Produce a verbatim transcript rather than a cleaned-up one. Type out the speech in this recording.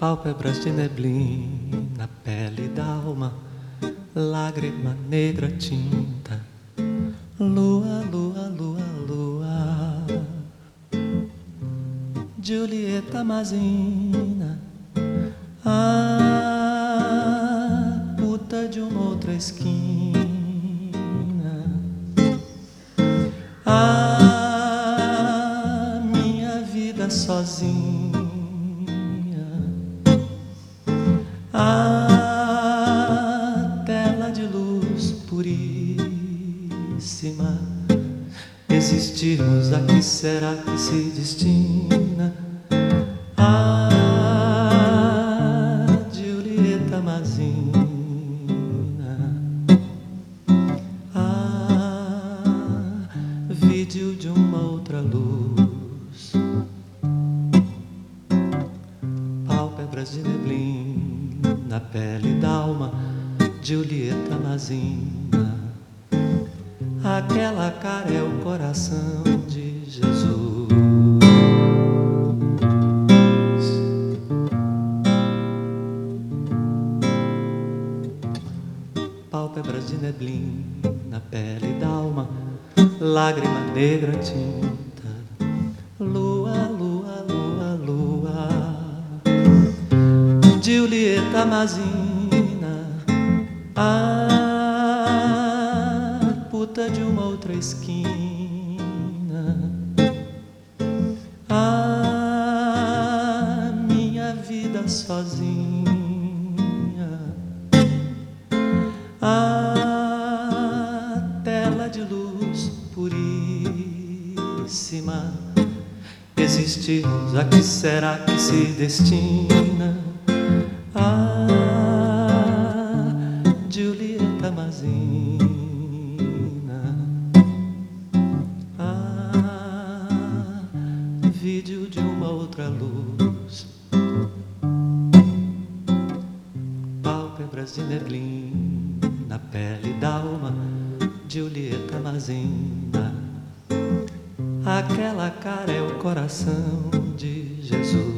Pálpebras de neblina, pele d'alma, lágrima negra tinta, lua, lua, lua, lua. Julieta Mazina, a puta de uma outra esquina, a minha vida sozinha, a tela de luz puríssima. Existirmos, a que será que se destina? A Julieta Mazina, a vídeo de uma outra luz. Pálpebras de neblina, pele d'alma, Julieta Mazina. Aquela cara é o coração de Jesus. Pálpebras de neblina, pele d'alma, lágrima negra tinta, lua, lua, lua, lua. Julieta Mazina, a puta de uma outra esquina, a minha vida sozinha, a tela de luz puríssima. Existirmos, a que será que se destina? A Julieta Mazina, vídeo de uma outra luz. Pálpebras de neblina, pele d'alma, Julieta Mazina. Aquela cara é o coração de Jesus.